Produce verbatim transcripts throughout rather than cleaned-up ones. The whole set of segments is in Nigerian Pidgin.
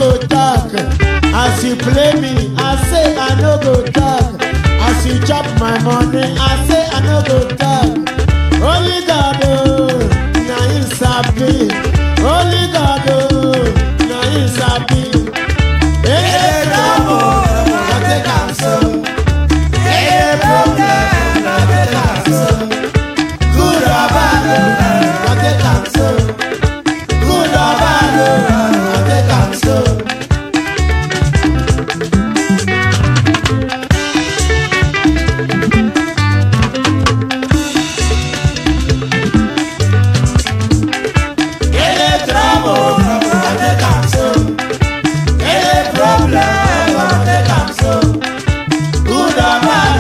go talk. As you play me, I say I no go talk. As you chop my money, I say I no go talk. Only God, oh, now you sabi. Only God, oh, now you sabi. Hey, trouble, I take am so. Hey, problem, I take am so. Good or bad, I take am so. Good or bad, I take am so.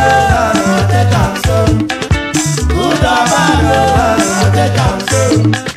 Good or bad, I take am so.